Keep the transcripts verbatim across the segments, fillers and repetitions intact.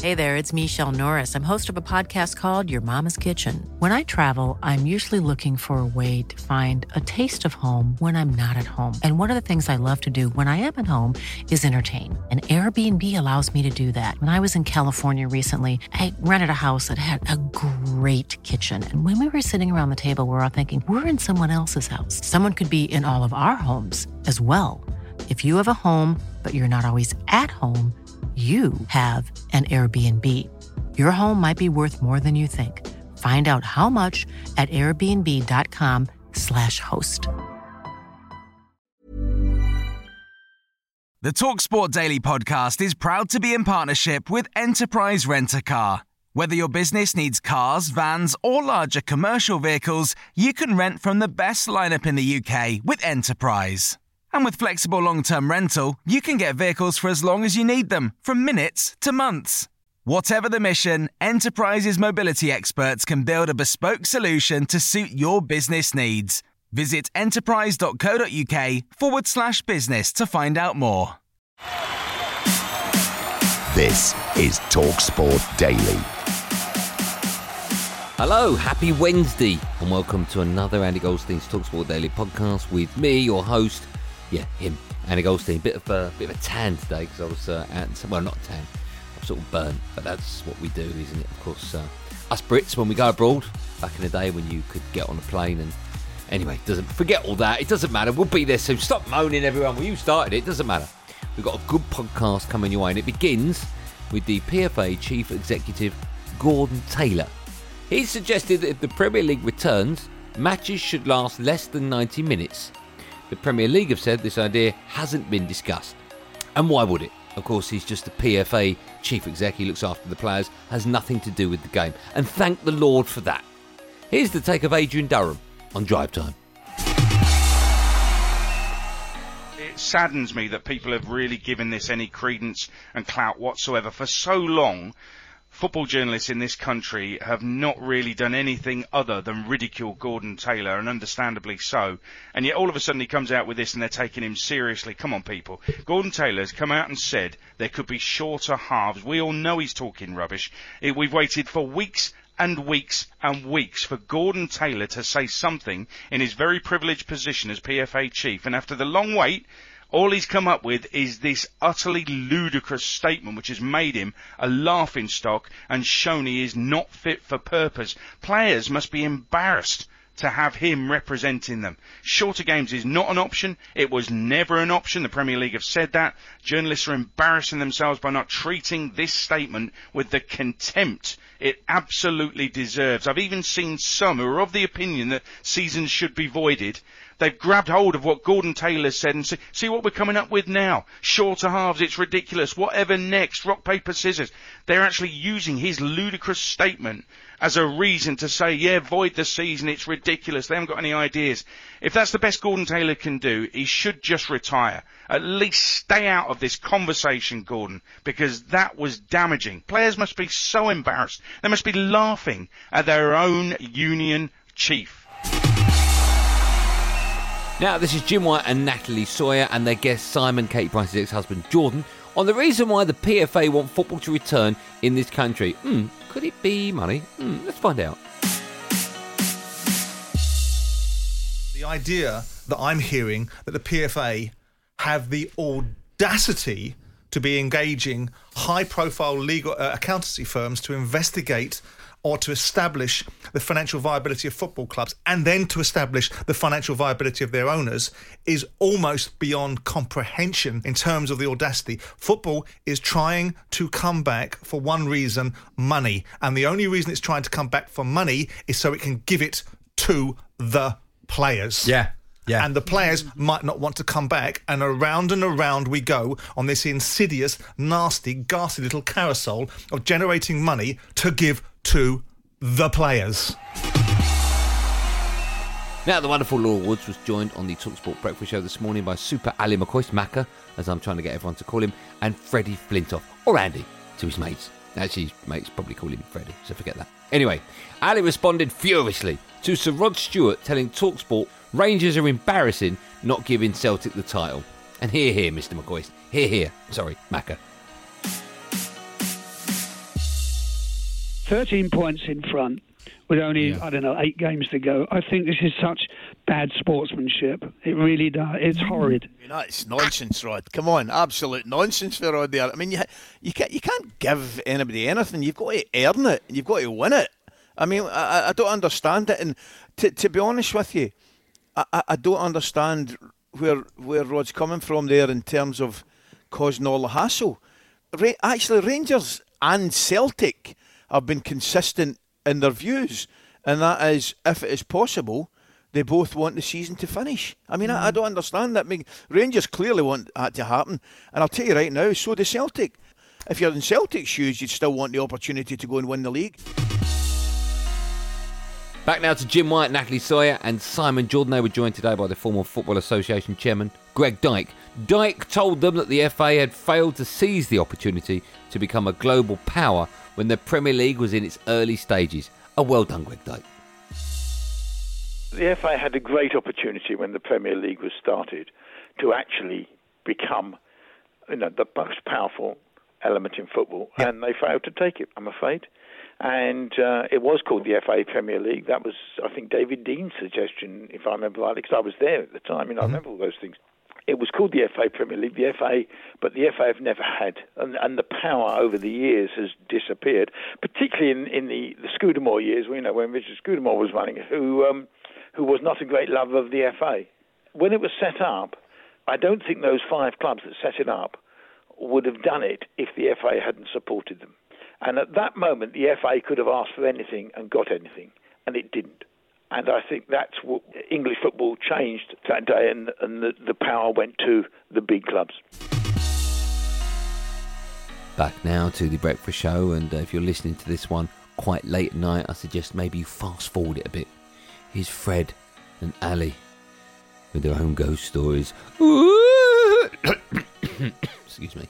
Hey there, it's Michelle Norris. I'm host of a podcast called Your Mama's Kitchen. When I travel, I'm usually looking for a way to find a taste of home when I'm not at home. And one of the things I love to do when I am at home is entertain. And Airbnb allows me to do that. When I was in California recently, I rented a house that had a great kitchen. And when we were sitting around the table, we were all thinking, we're in someone else's house. Someone could be in all of our homes as well. If you have a home, but you're not always at home, you have an Airbnb. Your home might be worth more than you think. Find out how much at airbnb.com slash host. The TalkSport Daily podcast is proud to be in partnership with Enterprise Rent-A-Car. Whether your business needs cars, vans, or larger commercial vehicles, you can rent from the best lineup in the U K with Enterprise. And with flexible long-term rental, you can get vehicles for as long as you need them, from minutes to months. Whatever the mission, Enterprise's mobility experts can build a bespoke solution to suit your business needs. Visit enterprise.co.uk forward slash business to find out more. This is TalkSport Daily. Hello, happy Wednesday, and welcome to another Andy Goldstein's TalkSport Daily podcast with me, your host. Yeah, him, Andy Goldstein. Bit of a bit of a tan today because I was uh, at well, not tan. I'm sort of burnt, but that's what we do, isn't it? Of course, uh, us Brits when we go abroad. Back in the day when you could get on a plane and anyway, doesn't forget all that. It doesn't matter. We'll be there soon. Stop moaning, everyone. Well, you started it. It doesn't matter. We've got a good podcast coming your way, and it begins with the P F A Chief Executive Gordon Taylor. He's suggested that if the Premier League returns, matches should last less than ninety minutes. The Premier League have said this idea hasn't been discussed. And why would it? Of course, he's just the P F A chief exec. He looks after the players, has nothing to do with the game. And thank the Lord for that. Here's the take of Adrian Durham on Drive Time. It saddens me that people have really given this any credence and clout whatsoever. For so long, football journalists in this country have not really done anything other than ridicule Gordon Taylor, and understandably so. And yet all of a sudden he comes out with this and they're taking him seriously. Come on, people. Gordon Taylor's come out and said there could be shorter halves. We all know he's talking rubbish. It, we've waited for weeks and weeks and weeks for Gordon Taylor to say something in his very privileged position as P F A chief. And after the long wait, all he's come up with is this utterly ludicrous statement which has made him a laughingstock and shown he is not fit for purpose. Players must be embarrassed to have him representing them. Shorter games is not an option. It was never an option. The Premier League have said that. Journalists are embarrassing themselves by not treating this statement with the contempt it absolutely deserves. I've even seen some who are of the opinion that seasons should be voided. They've grabbed hold of what Gordon Taylor said and see, see what we're coming up with now. Shorter halves, it's ridiculous. Whatever next, rock, paper, scissors. They're actually using his ludicrous statement as a reason to say, yeah, void the season, it's ridiculous. They haven't got any ideas. If that's the best Gordon Taylor can do, he should just retire. At least stay out of this conversation, Gordon, because that was damaging. Players must be so embarrassed. They must be laughing at their own union chief. Now, this is Jim White and Natalie Sawyer and their guest Simon, Kate Price's ex-husband Jordan, on the reason why the P F A want football to return in this country. Hmm, could it be money? Hmm, let's find out. The idea that I'm hearing that the P F A have the audacity to be engaging high-profile legal uh, accountancy firms to investigate or to establish the financial viability of football clubs and then to establish the financial viability of their owners is almost beyond comprehension in terms of the audacity. Football is trying to come back for one reason, money. And the only reason it's trying to come back for money is so it can give it to the players. Yeah. Yeah. And the players might not want to come back, and around and around we go on this insidious, nasty, ghastly little carousel of generating money to give to the players. Now, the wonderful Laura Woods was joined on the TalkSport Breakfast Show this morning by Super Ali McCoist, Macca, as I'm trying to get everyone to call him, and Freddie Flintoff, or Andy, to his mates. Actually, his mates probably call him Freddie, so forget that. Anyway, Ali responded furiously to Sir Rod Stewart telling TalkSport Rangers are embarrassing not giving Celtic the title. And hear, hear, Mister McCoist. Hear, hear. Sorry, Macca. thirteen points in front with only, yeah. I don't know, eight games to go. I think this is such bad sportsmanship. It really does. It's horrid. You know, it's nonsense, Rod. Come on, absolute nonsense for Rod there. I mean, you you can't, you can't give anybody anything. You've got to earn it, and you've got to win it. I mean, I, I don't understand it. And to, to be honest with you, I, I don't understand where where Rod's coming from there in terms of causing all the hassle. Ra- actually, Rangers and Celtic have been consistent in their views, and that is, if it is possible, they both want the season to finish. I mean, mm. I, I don't understand that. I mean, Rangers clearly want that to happen, and I'll tell you right now, so does Celtic. If you're in Celtic's shoes, you'd still want the opportunity to go and win the league. Back now to Jim White, Natalie Sawyer and Simon Jordan. They were joined today by the former Football Association chairman, Greg Dyke. Dyke told them that the F A had failed to seize the opportunity to become a global power when the Premier League was in its early stages. A well done, Greg Dyke. The F A had a great opportunity when the Premier League was started to actually become, you know, the most powerful element in football, yep. and they failed to take it, I'm afraid. And uh, it was called the F A Premier League. That was, I think, David Dean's suggestion, if I remember rightly, because I was there at the time, and I mm-hmm. remember all those things. It was called the F A Premier League, the F A, but the F A have never had, and, and the power over the years has disappeared, particularly in, in the, the Scudamore years, you know, when Richard Scudamore was running, who um, who was not a great lover of the F A. When it was set up, I don't think those five clubs that set it up would have done it if the F A hadn't supported them. And at that moment, the F A could have asked for anything and got anything, and it didn't. And I think that's what English football changed that day, and, and the, the power went to the big clubs. Back now to the breakfast show, and uh, if you're listening to this one quite late at night, I suggest maybe you fast forward it a bit. Here's Fred and Ali with their own ghost stories. Excuse me.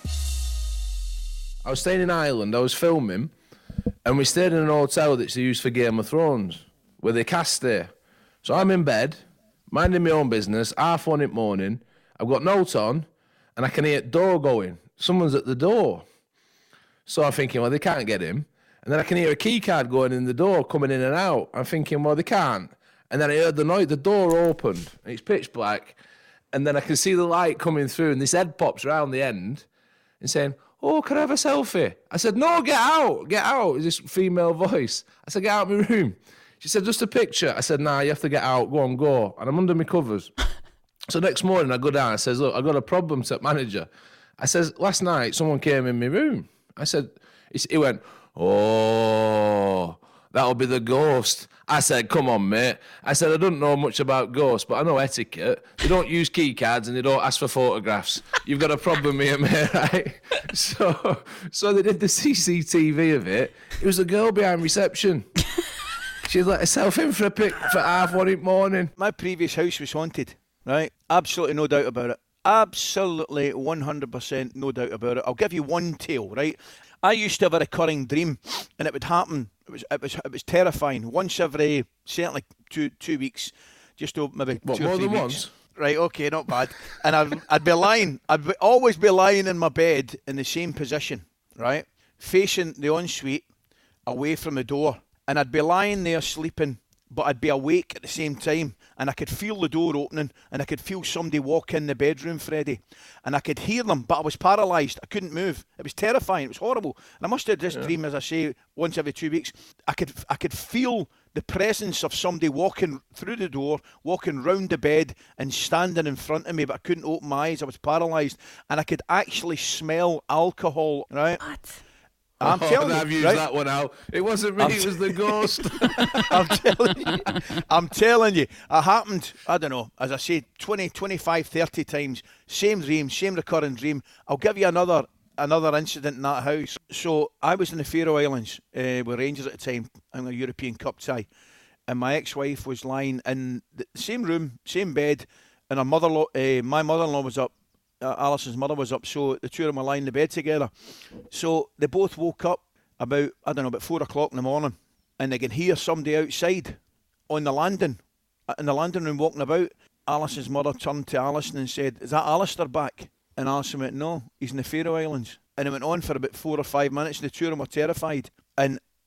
I was staying in Ireland, I was filming, and we stayed in an hotel that's used for Game of Thrones, where they cast there. So I'm in bed, minding my own business, half one in the morning, I've got notes on, and I can hear the door going. Someone's at the door. So I'm thinking, well, they can't get him. And then I can hear a key card going in the door, coming in and out. I'm thinking, well, they can't. And then I heard the noise, the door opened, and it's pitch black, and then I can see the light coming through, and this head pops around the end, and saying, oh, can I have a selfie? I said, no, get out, get out. It's this female voice. I said, get out of my room. She said, just a picture. I said, nah, you have to get out. Go on, go. And I'm under my covers. So next morning I go down. I says, look, I got a problem to the manager. I says, last night someone came in my room. I said, he went, oh, that'll be the ghost. I said, come on, mate. I said, I don't know much about ghosts, but I know etiquette. They don't use key cards and they don't ask for photographs. You've got a problem here, mate, right? So, so they did the C C T V of it. It was a girl behind reception. She'd let herself in for a pic for half one in the morning. My previous house was haunted, right? Absolutely no doubt about it. Absolutely one hundred percent no doubt about it. I'll give you one tale, right? I used to have a recurring dream, and it would happen. It was it was it was terrifying. Once every certainly two two weeks, just over maybe what, two or more three than weeks. Once? Right, okay, not bad. And I'd I'd be lying. I'd be, always be lying in my bed in the same position, right, facing the ensuite, away from the door, and I'd be lying there sleeping, but I'd be awake at the same time, and I could feel the door opening, and I could feel somebody walk in the bedroom, Freddie, and I could hear them, but I was paralysed. I couldn't move. It was terrifying. It was horrible. And I must have this yeah. dream, as I say, once every two weeks. I could I could feel the presence of somebody walking through the door, walking round the bed and standing in front of me, but I couldn't open my eyes. I was paralysed, and I could actually smell alcohol, right? What? I'm oh, telling I've you, used right? that one out. It wasn't me, I'm it was the ghost. I'm telling you, I'm telling you, it happened, I don't know, as I say, twenty, twenty-five, thirty times, same dream, same recurring dream. I'll give you another another incident in that house. So I was in the Faroe Islands uh, with Rangers at the time, in a European Cup tie, and my ex-wife was lying in the same room, same bed, and her mother-in-law, uh, my mother-in-law was up. Uh, Alison's mother was up, so the two of them were lying in the bed together. So they both woke up about, I don't know, about four o'clock in the morning, and they can hear somebody outside on the landing, in the landing room walking about. Alison's mother turned to Alison and said, is that Alistair back? And Alison went, no, he's in the Faroe Islands. And it went on for about four or five minutes, and the two of them were terrified. And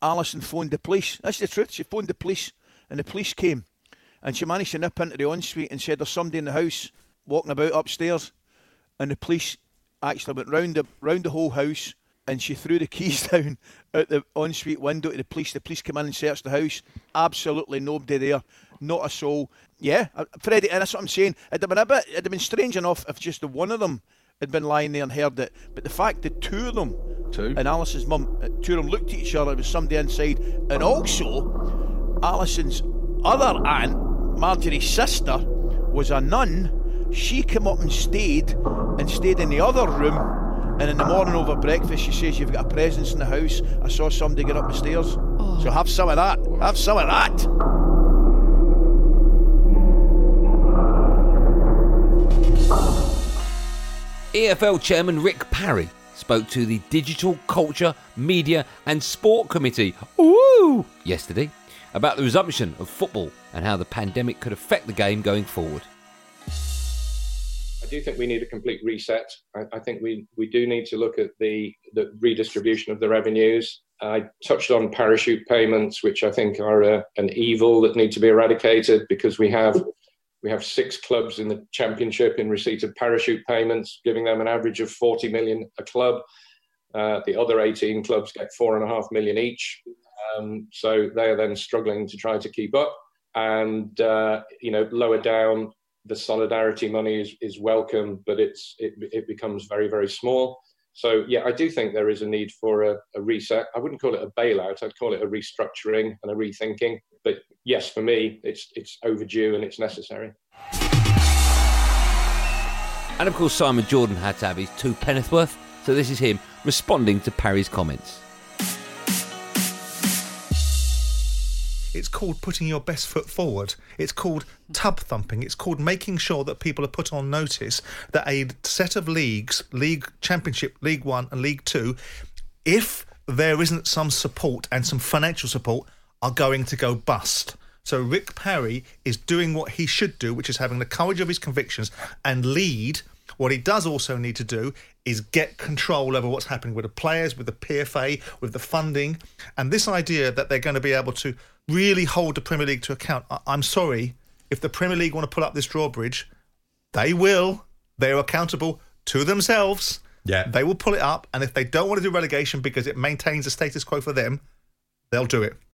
Alison phoned the police. That's the truth. She phoned the police, and the police came, and she managed to nip into the ensuite and said there's somebody in the house walking about upstairs, and the police actually went round the round the whole house, and she threw the keys down out the ensuite window to the police. The police came in and searched the house. Absolutely nobody there, not a soul. Yeah, Freddie, and that's what I'm saying. It'd have been a bit, it'd have been strange enough if just the one of them had been lying there and heard it, but the fact that two of them, two, and Alison's mum, two of them looked at each other, there was somebody inside, and also Alison's other aunt, Marjorie's sister, was a nun. She came up and stayed, and stayed in the other room, and in the morning over breakfast she says, you've got a presence in the house, I saw somebody get up the stairs. Oh. So have some of that, have some of that. E F L Chairman Rick Parry spoke to the Digital Culture, Media and Sport Committee ooh, yesterday about the resumption of football and how the pandemic could affect the game going forward. I do think we need a complete reset. I, I think we, we do need to look at the, the redistribution of the revenues. I touched on parachute payments, which I think are a, an evil that need to be eradicated, because we have we have six clubs in the Championship in receipt of parachute payments, giving them an average of forty million a club. Uh, the other eighteen clubs get four and a half million each. Um, so they are then struggling to try to keep up. And, uh, you know, lower down, the solidarity money is, is welcome, but it's it, it becomes very, very small. So, yeah, I do think there is a need for a, a reset. I wouldn't call it a bailout. I'd call it a restructuring and a rethinking. But yes, for me, it's it's overdue and it's necessary. And of course, Simon Jordan had to have his two penneth worth. So this is him responding to Parry's comments. It's called putting your best foot forward. It's called tub thumping. It's called making sure that people are put on notice that a set of leagues, League Championship, League One and League Two, if there isn't some support and some financial support, are going to go bust. So Rick Parry is doing what he should do, which is having the courage of his convictions and lead. What he does also need to do is get control over what's happening with the players, with the P F A, with the funding. And this idea that they're going to be able to really hold the Premier League to account. I- I'm sorry, if the Premier League want to pull up this drawbridge, they will. They're accountable to themselves. Yeah. They will pull it up. And if they don't want to do relegation because it maintains the status quo for them, they'll do it.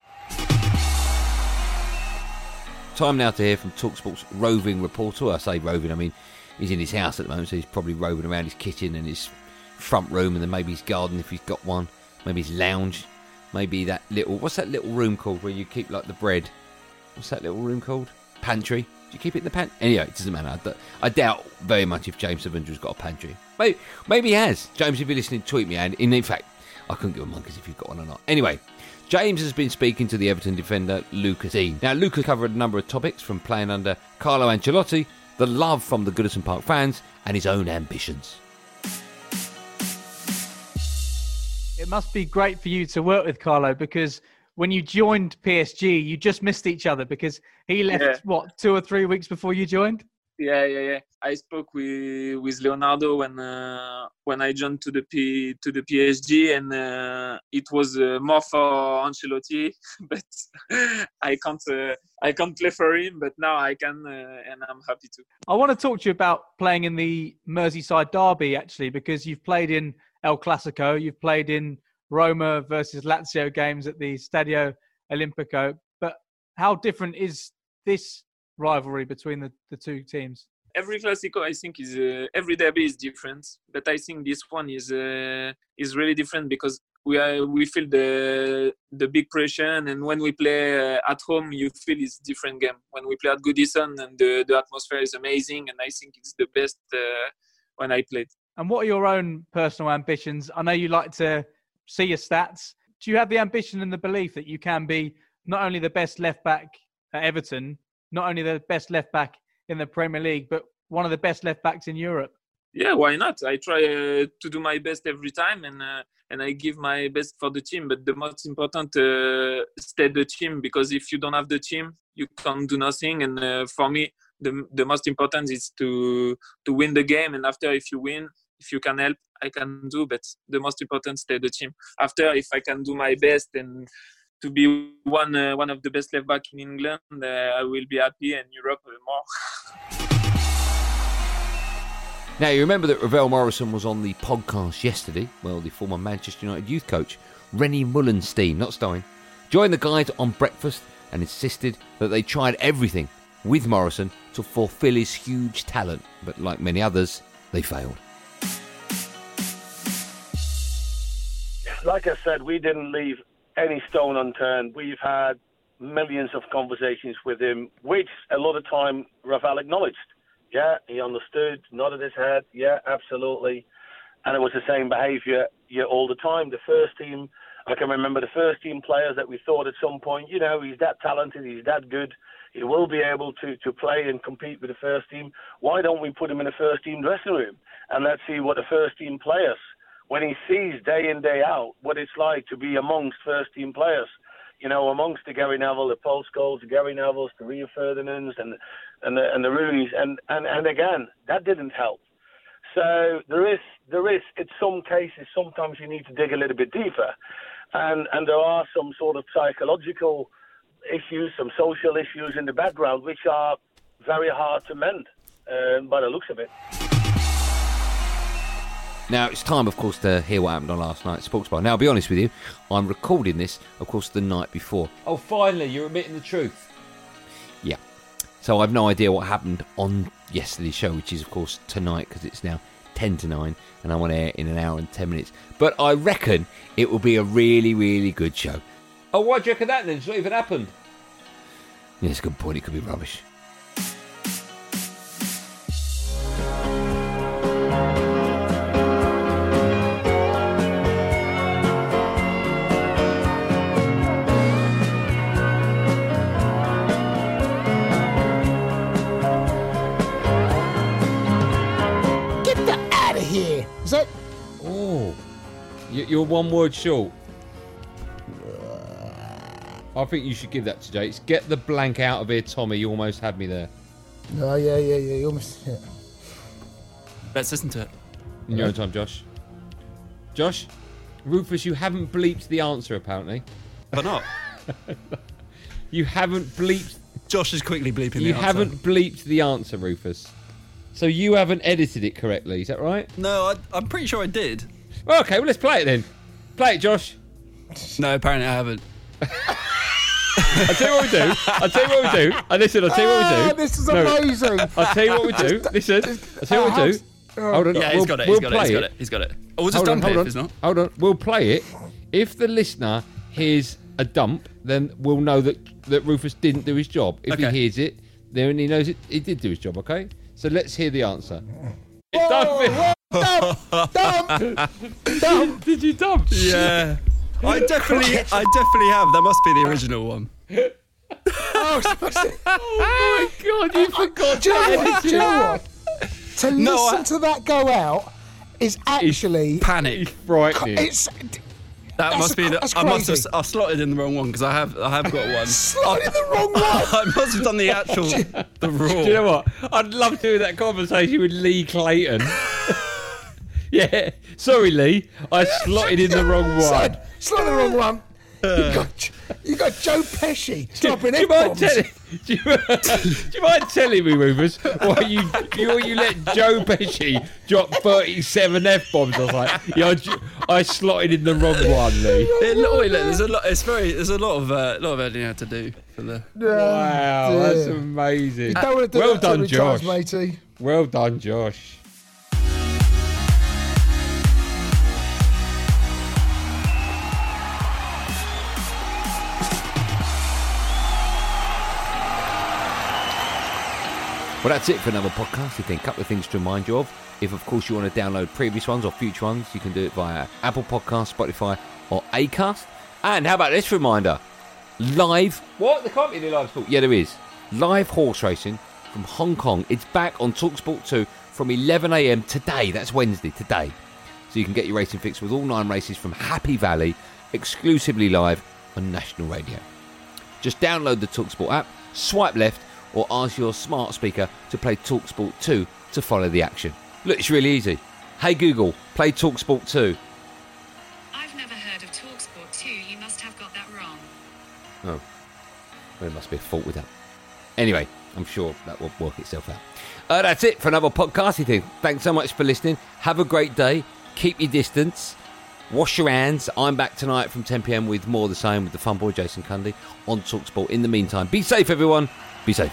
Time now to hear from TalkSport's roving reporter. I say roving, I mean he's in his house at the moment, so he's probably roving around his kitchen and his front room, and then maybe his garden if he's got one, maybe his lounge, maybe that little, what's that little room called where you keep like the bread? What's that little room called? Pantry? Do you keep it in the pantry? Anyway, it doesn't matter. I, I doubt very much if James Savindra's got a pantry. Maybe, maybe he has. James, if you're listening, tweet me, and in fact, I couldn't give a monkey's if you've got one or not. Anyway, James has been speaking to the Everton defender Lucas Dean. Now, Lucas covered a number of topics, from playing under Carlo Ancelotti, the love from the Goodison Park fans, and his own ambitions. It must be great for you to work with Carlo, because when you joined P S G, you just missed each other, because he left, yeah. what, two or three weeks before you joined? Yeah, yeah, yeah. I spoke with with Leonardo when uh, when I joined to the P to the P S G, and uh, it was uh, more for Ancelotti, but I can't uh, I can't play for him. But now I can, uh, and I'm happy to. I want to talk to you about playing in the Merseyside derby, actually, because you've played in El Clasico, you've played in Roma versus Lazio games at the Stadio Olimpico. But how different is this rivalry between the, the two teams? Every Clasico, I think, is uh, every derby is different, but I think this one is uh, is really different because we are we feel the the big pressure, and when we play uh, at home, you feel it's different game. When we play at Goodison, and the, the atmosphere is amazing, and I think it's the best uh, when I played. And what are your own personal ambitions? I know you like to see your stats. Do you have the ambition and the belief that you can be not only the best left back at Everton, not only the best left back in the Premier League, but one of the best left backs in Europe? Yeah, why not? I try uh, to do my best every time, and uh, and I give my best for the team. But the most important, uh, stay the team, because if you don't have the team, you can't do nothing. And uh, for me, the the most important is to to win the game. And after, if you win, if you can help, I can do. But the most important, stay the team. After, if I can do my best and to be one uh, one of the best left back in England, uh, I will be happy, and Europe uh, more. Now, you remember that Ravel Morrison was on the podcast yesterday. Well, the former Manchester United youth coach, Rennie Mullenstein, not Stein, joined the guys on breakfast and insisted that they tried everything with Morrison to fulfil his huge talent. But like many others, they failed. Like I said, we didn't leave any stone unturned. We've had millions of conversations with him, which a lot of time Ravel acknowledged. Yeah, he understood, nodded his head. Yeah, absolutely. And it was the same behaviour yeah, all the time. The first team, I can remember the first team players that we thought at some point, you know, he's that talented, he's that good, he will be able to, to play and compete with the first team. Why don't we put him in the first team dressing room? And let's see what the first team players, when he sees day in, day out, what it's like to be amongst first team players. You know, amongst the Gary Neville, the Paul Scholes, the Gary Nevilles, the Rio Ferdinands, and and the and the Rooneys, and, and, and again, that didn't help. So there is there is in some cases sometimes you need to dig a little bit deeper, and and there are some sort of psychological issues, some social issues in the background which are very hard to mend uh, by the looks of it. Now, it's time, of course, to hear what happened on last night's Sports Bar. Now, I'll be honest with you, I'm recording this, of course, the night before. Oh, finally, you're admitting the truth. Yeah. So I've no idea what happened on yesterday's show, which is, of course, tonight, because it's now ten to nine, and I want to air in an hour and ten minutes. But I reckon it will be a really, really good show. Oh, why do you reckon that, then? It's not even happened. Yeah, it's a good point. It could be rubbish. Is that? Oh, you're one word short. I think you should give that to Jakes. Get the blank out of here, Tommy. You almost had me there. No, yeah, yeah, yeah. You almost. Yeah. Let's listen to it. In your own time, Josh. Josh, Rufus, you haven't bleeped the answer apparently. Why not? You haven't bleeped. Josh is quickly bleeping the You answer. haven't bleeped the answer, Rufus. So you haven't edited it correctly, is that right? No, I, I'm pretty sure I did. Well, okay, well, let's play it then. Play it, Josh. No, apparently I haven't. I'll tell you what we do. I'll tell you what we do. And listen, I'll tell you what we do. Oh, this is No, amazing. I'll tell you what we do. Listen, I'll tell you what we do. Hold on. Yeah, he's we'll, got it. We'll He's got it. play He's got it. He's got it. Oh, we'll just Hold on, dump it hold if on. it's not. Hold on. We'll play it. If the listener hears a dump, then we'll know that, that Rufus didn't do his job. If Okay. he hears it, then he knows it, he did do his job, okay? So let's hear the answer. Whoa, whoa, dump, dump, dump. Did you dump? Yeah. I definitely, I definitely have. That must be the original one. Oh, Oh my God, you forgot do you know to what? edit Do you know it. what? To No, listen I- to that go out is actually Panic. Frightening. it's That That's must be. a- The, that's I must have. crazy. I slotted in the wrong one because I have. I have got one. sliding the wrong one. I must have done the actual. The raw. Do you know what? I'd love to do that conversation with Lee Clayton. Yeah. Sorry, Lee. I slotted in the wrong one. Slide, slide the wrong one. You got you got Joe Pesci dropping Do you mind F-bombs. telling? Do you, do you mind telling me, Rufus, why you you you let Joe Pesci drop thirty-seven f bombs? I was like, yeah, I, ju- I slotted in the wrong one, Lee. It, look, wait, look, there's a lot. It's very. There's a lot of. Uh, lot of editing I had to do for the. Wow, dear. that's amazing. You don't want to do well that done, too many Josh. times, matey. Well done, Josh. Well, that's it for another podcast. Again, a couple of things to remind you of. If, of course, you want to download previous ones or future ones, you can do it via Apple Podcasts, Spotify, or Acast. And how about this reminder? Live... What? There can't be any live sport. Yeah, there is. Live horse racing from Hong Kong. It's back on TalkSport two from eleven a m today. That's Wednesday, today. So you can get your racing fix with all nine races from Happy Valley, exclusively live on national radio. Just download the TalkSport app, swipe left, or ask your smart speaker to play TalkSport two to follow the action. Look, it's really easy. Hey Google, play TalkSport two. I've never heard of TalkSport two. You must have got that wrong. Oh, well, there must be a fault with that. Anyway, I'm sure that will work itself out. Uh, that's it for another podcasty thing. Thanks so much for listening. Have a great day. Keep your distance. Wash your hands. I'm back tonight from ten p.m. with more of the same with the fun boy Jason Cundy on TalkSport. In the meantime, be safe, everyone. Be safe.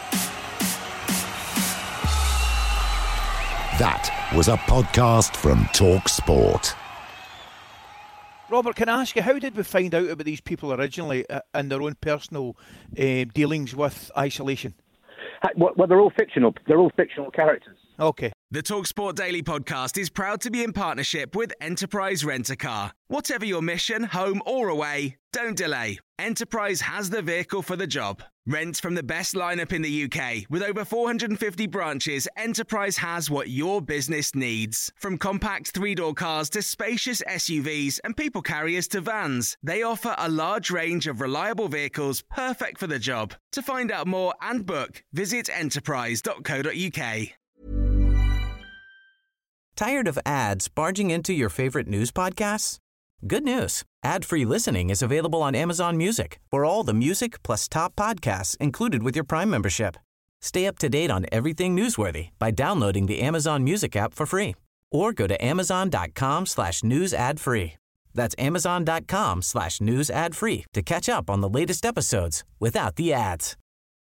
That was a podcast from TalkSport. Robert, can I ask you, how did we find out about these people originally uh, and their own personal uh, dealings with isolation? Well, they're all fictional. They're all fictional characters. Okay. The TalkSport Daily podcast is proud to be in partnership with Enterprise Rent-A-Car. Whatever your mission, home or away, don't delay. Enterprise has the vehicle for the job. Rent from the best lineup in the U K. With over four hundred fifty branches, Enterprise has what your business needs. From compact three-door cars to spacious S U Vs and people carriers to vans, they offer a large range of reliable vehicles perfect for the job. To find out more and book, visit enterprise dot co dot uk. Tired of ads barging into your favorite news podcasts? Good news. Ad-free listening is available on Amazon Music for all the music plus top podcasts included with your Prime membership. Stay up to date on everything newsworthy by downloading the Amazon Music app for free or go to amazon.com slash news ad free. That's amazon.com slash news ad free to catch up on the latest episodes without the ads.